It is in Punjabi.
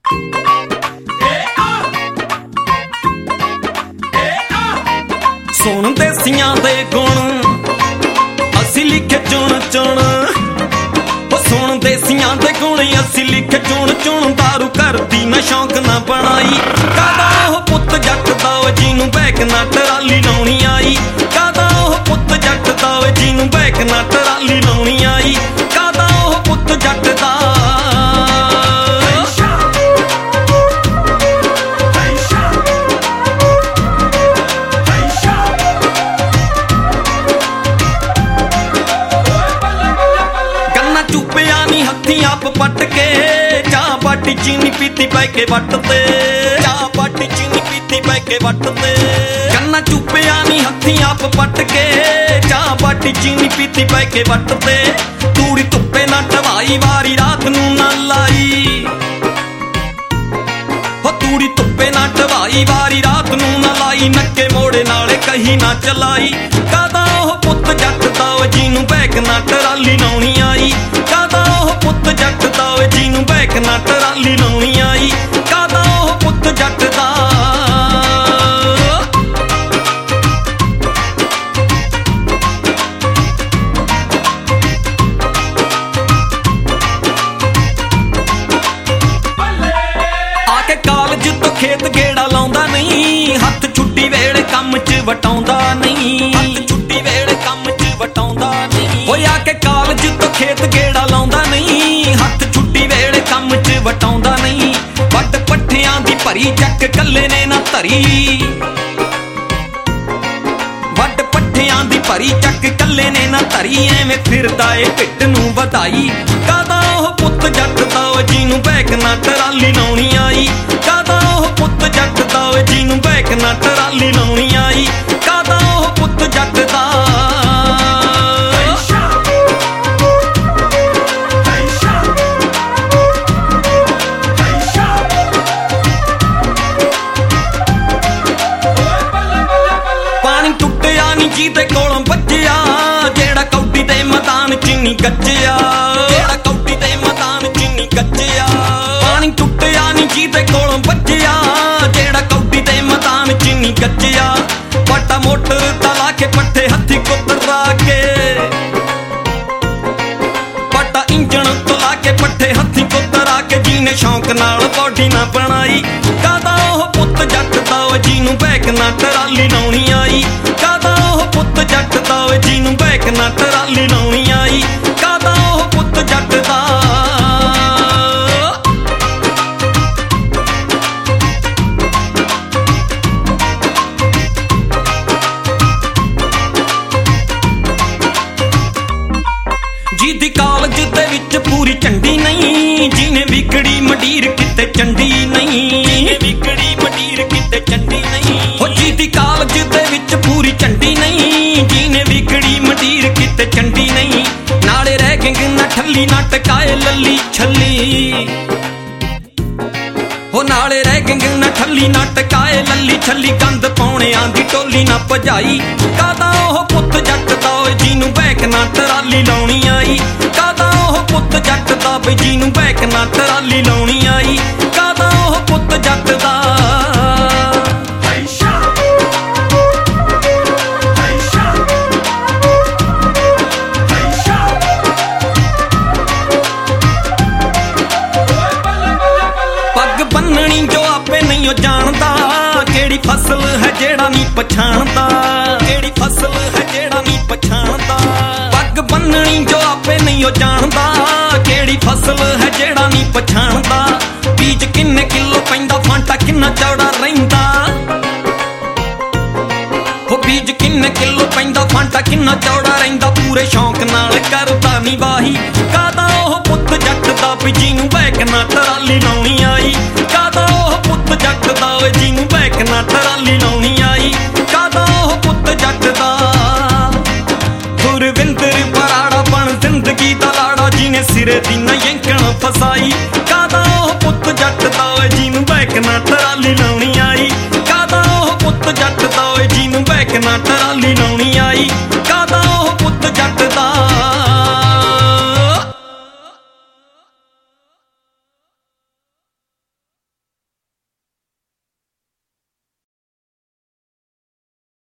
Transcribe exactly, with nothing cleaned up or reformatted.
ਸੁਣ ਦੇਸੀਆਂ ਦੇ ਗੁਣ ਅਸੀਂ ਲਿਖੇ ਚੁਣ ਚੁਣ, ਉਹ ਸੁਣ ਦੇਸੀਆਂ ਦੇ ਗੁਣ ਅਸੀਂ ਲਿਖੇ ਚੁਣ ਚੁਣ। ਦਾਰੂ ਕਰਦੀ ਨਾ ਸ਼ੌਂਕ ਨਾ ਬਣਾਈ, ਕਾਦਾ ਉਹ ਪੁੱਤ ਜੱਟ ਦਾ ਓ ਜਿਹਨੂੰ ਬੈਕ ਨਾ ਟਰਾਲੀ ਲਾਉਣੀ ਆਈ। ਕਾਦਾ ਉਹ ਪੁੱਤ ਜੱਟ ਦਾ ਓ ਜਿਹਨੂੰ ਬੈਕ ਨਾ ਟਰਾਲੀ ਲਾਉਣੀ ਆਈ। ਕਾਦਾ ਉਹ ਪੁੱਤ ਜੱਟ ਦਾ। ਚੁੱਪਿਆ ਨੀ ਹੱਥੀਂ ਆਪ ਪੱਟ ਕੇ, ਚਾਹ ਬਾਟੀ ਚੀਨੀ ਪੀਤੀ ਪੈ ਕੇ ਵੱਟ ਤੇ। ਚਾਹ ਬਾਟੀ ਚੀਨੀ ਪੀਤੀ ਪੈ ਕੇ ਵੱਟ ਤੇ। ਕੰਨਾ ਚੁੱਪਿਆ ਨੀ ਹੱਥੀਂ ਆਪ ਪੱਟ ਕੇ, ਚਾਹ ਬਾਟੀ ਚੀਨੀ ਪੀਤੀ ਪੈ ਕੇ ਵੱਟ ਤੇ। ਤੂੜੀ ਧੁੱਪੇ ਨਾ ਢਵਾਈ ਵਾਰੀ ਰਾਤ ਨੂੰ ਨਾ ਲਾਈ, ਹੋ ਤੂੜੀ ਧੁੱਪੇ ਨਾ ਢਵਾਈ ਵਾਰੀ ਰਾਤ ਨੂੰ ਨਾ ਲਾਈ। ਨੱਕੇ ਮੋੜੇ ਨਾਲੇ ਕਹੀ ਨਾ ਚਲਾਈ। ਕਾਦਾ ਉਹ ਪੁੱਤ ਜੱਟ ਦਾ ਓ ਜਿਹਨੂੰ ਬੈਕ ਨਾ ਟਰਾਲੀ ਲਾਉਣੀ ਆਈ। ਕਾਦਾ ਉਹ ਪੁੱਤ ਜੱਟ ਦਾ ਓ ਜਿਹਨੂੰ ਬੈਕ ਨਾ ਟਰਾਲੀ ਲਾਉਣੀ ਆਈ। ਕਾਦਾ ਉਹ ਪੁੱਤ ਜੱਟ ਦਾ। ਆ ਕੇ ਕਾਲਜ ਤੋਂ ਖੇਤ ਗੇੜਾ ਲਾਉਂਦਾ ਨਹੀਂ, ਹੱਥ ਛੁੱਟੀ ਵੇਲੇ ਕੰਮ 'ਚ ਵਟਾਉਂਦਾ ਨਹੀਂ। ਹੱਥ ਛੁੱਟੀ ਵੇਲੇ ਕੰਮ 'ਚ ਵਟਾਉਂਦਾ ਨਹੀਂ। ਓਏ ਆ ਕੇ ਕਾਲਜ ਤੋਂ ਖੇਤ ਗੇੜਾ ਲਾਉਂਦਾ ਨਹੀਂ, ਹੱਥ ਛੁੱਟੀ ਵੇਲੇ ਕੰਮ 'ਚ ਵਟਾਉਂਦਾ ਨਹੀਂ। ਵੱਡ ਪੱਠਿਆਂ ਦੀ ਭਰੀ ਚੱਕ ਕੱਲੇ ਨੇ ਨਾ ਧਰੀ, ਵੱਡ ਪੱਠਿਆਂ ਦੀ ਭਰੀ ਚੱਕ ਕੱਲੇ ਨੇ ਨਾ ਧਰੀ। ਐਵੇਂ ਫਿਰਦਾ ਏ ਢਿੱਡ ਨੂੰ ਵਧਾਈ। ਕਾਦਾ ਉਹ ਪੁੱਤ ਜੱਟ ਦਾ ਓ ਜਿਹਨੂੰ ਬੈਕ ਨਾ ਟਰਾਲੀ ਲਾਉਣੀ ਆਈ। ਕਾਦਾ ਉਹ ਪੁੱਤ ਜੱਟ ਦਾ ਓ ਜਿਹਨੂੰ ਬੈਕ ਨਾ ਟਰਾਲੀ ਲਾਉਣੀ ਆਈ। ਕਾਦਾ ਉਹ ਪੁੱਤ ਜੱਟ ਦਾ। ਪਾਣੀ ਟੁੱਟਿਆ ਨੀ ਜਿਹਦੇ ਕੋਲੋਂ ਵੱਜਿਆ, ਜਿਹੜਾ ਕੌਡੀ ਦੇ ਮੈਦਾਨ 'ਚ ਨੀ ਗੱਜਿਆ। ਜਿਹੜਾ ਕੌਡੀ ਦੇ ਮੈਦਾਨ 'ਚ ਨੀ ਗੱਜਿਆ। ਪਾਣੀ ਟੁੱਟਿਆ ਨੀ ਜਿਹਦੇ ਕੋਲੋਂ ਵੱਜਿਆ, ਜਿਹੜਾ ਕੌਡੀ ਦੇ ਮੈਦਾਨ 'ਚ ਨੀ ਗੱਜਿਆ। ਵੱਡਾ ਮੋਟਰ ਦਾ ਲਾ ਕੇ ਪੱਠੇ ਹੱਥੀ ਕੁਤਰਾ ਕੇ, ਵੱਡਾ ਇੰਜਣ ਤੋਂ ਲਾ ਕੇ ਪੱਠੇ ਹੱਥੀ ਕੁਤਰਾ ਕੇ। ਜਿਹਨੇ ਸ਼ੌਂਕ ਨਾਲ ਬੋਡੀ ਨਾ ਬਣਾਈ। ਕਾਦਾ ਉਹ ਪੁੱਤ ਜੱਟ ਦਾ ਓ ਜਿਹਨੂੰ ਬੈਕ ਨਾ ਟਰਾਲੀ ਲਾਉਣੀ ਆਈ। ਕਾਦਾ ਉਹ ਪੁੱਤ ਜੱਟ ਦਾ ਓ ਜਿਹਨੂੰ ਬੈਕ ਨਾ ਟਰਾਲੀ ਲਾਉਣੀ ਆਈ। ਕਾਦਾ ਉਹ ਪੁੱਤ ਜੱਟ ਦਾ। ਜਿਹਦੀ ਕਾਲਜ ਦੇ ਵਿੱਚ ਪੂਰੀ ਝੰਡੀ ਨਹੀਂ, ਜਿਹਨੇ ਵਿਗੜੀ ਮੰਡੀਰ ਕਿਤੇ ਚੰਡੀ ਨਹੀਂ। ਜਿਹਨੇ ਵਿਗੜੀ ਮੰਡੀਰ ਕਿਤੇ ਚੰਡੀ ਨਹੀਂ। ਹੋ ਜਿਹਦੀ ਕਾਲਜ ਦੇ ਵਿੱਚ ਪੂਰੀ ਝੰਡੀ ਨਹੀਂ, ਜਿਹਨੇ ਵਿਗੜੀ ਮੰਡੀਰ ਕਿਤੇ ਚੰਡੀ ਨਹੀਂ। ਨਾਲੇ ਰਹਿ ਗੰਗ ਨਾ ਠੱਲੀ ਨਾ ਟਕਾਏ ਲੱਲੀ ਛੱਲੀ, ਹੋ ਨਾਲੇ ਰਹਿ ਗੰਗ ਨਾ ਠੱਲੀ ਨਾ ਟਕਾਏ ਲੱਲੀ ਛੱਲੀ। ਗੰਦ ਪਾਉਣਿਆਂ ਦੀ ਟੋਲੀ ਨਾ ਭਜਾਈ। ਕਾਦਾ ਉਹ ਪੁੱਤ ਜੱਟ ਦਾ ਓ ਜਿਹਨੂੰ ਬੈਕ ਨਾ ਟਰਾਲੀ ਲਾਉਣੀ ਆਈ। ਕਾਦਾ ਉਹ ਪੁੱਤ ਜੱਟ ਦਾ ਬਈ ਜਿਹਨੂੰ ਬੈਕ ਨਾ ਟਰਾਲੀ ਲਾਉਣੀ ਆਈ। ਕਾਦਾ ਉਹ ਪੁੱਤ ਜੱਟ ਦਾ। ਪੱਗ ਬੰਨਣੀ ਜੋ ਆਪੇ ਨਹੀਂ ਓ ਜਾਣਦਾ, ਕਿਹੜੀ ਫਸਲ ਹੈ ਜਿਹੜਾ ਨਹੀਂ ਪਛਾਣਦਾ। ਕਿਹੜੀ ਫਸਲ ਹੈ ਜਿਹੜਾ ਨਹੀਂ ਪਛਾਣਦਾ। ਪੱਗ ਬੰਨਣੀ ਜੋ ਆਪੇ ਨਹੀਂ ਓ ਜਾਣਦਾ, ਕਿਹੜੀ ਫਸਲ ਹੈ ਜਿਹੜਾ ਨਹੀਂ ਪਛਾਣਦਾ। ਬੀਜ ਕਿੰਨੇ ਕਿਲੋ ਪੈਂਦਾ, ਫਾਂਟਾ ਕਿੰਨਾ ਚੌੜਾ ਰਹਿੰਦਾ। ਹੋ ਬੀਜ ਕਿੰਨੇ ਕਿਲੋ ਪੈਂਦਾ, ਫਾਂਟਾ ਕਿੰਨਾ ਚੌੜਾ ਰਹਿੰਦਾ। ਪੂਰੇ ਸ਼ੌਂਕ ਨਾਲ ਕਰਦਾ ਨੀ ਵਾਹੀ। ਕਾਦਾ ਉਹ ਪੁੱਤ ਜੱਟ ਦਾ ਵੀ ਜਿਹਨੂੰ ਬੈਕ ਨਾ ਟਰਾਲੀ ਲਾਉਣੀ ਆਈ। ਕਾਦਾ ਉਹ ਪੁੱਤ ਜੱਟ ਦਾ ਓ ਜਿਹਨੂੰ ਬੈਕ ਨਾ ਟਰਾਲੀ ਲਾਉਣੀ ਆਈ। ਕਾਦਾ ਉਹ ਪੁੱਤ ਜੱਟ ਦਾ। ਗੁਰਵਿੰਦਰ ਬਰਾੜਾ ਬਣ ਜ਼ਿੰਦਗੀ ਦਾ ਲਾੜਾ, ਜਿਹਨੇ ਸਿਰੇ ਦੀ ਨਾ ਯੰਕਣ ਫਸਾਈ। ਕਾਦਾ ਉਹ ਪੁੱਤ ਜੱਟ ਦਾ ਓ ਜਿਹਨੂੰ ਬੈਕ ਨਾ ਟਰਾਲੀ ਲਾਉਣੀ ਆਈ। ਕਾਦਾ ਉਹ ਪੁੱਤ ਜੱਟ ਦਾ ਓ ਜਿਹਨੂੰ ਬੈਕ ਨਾ ਟਰਾਲੀ ਲਾਉਣੀ ਆਈ।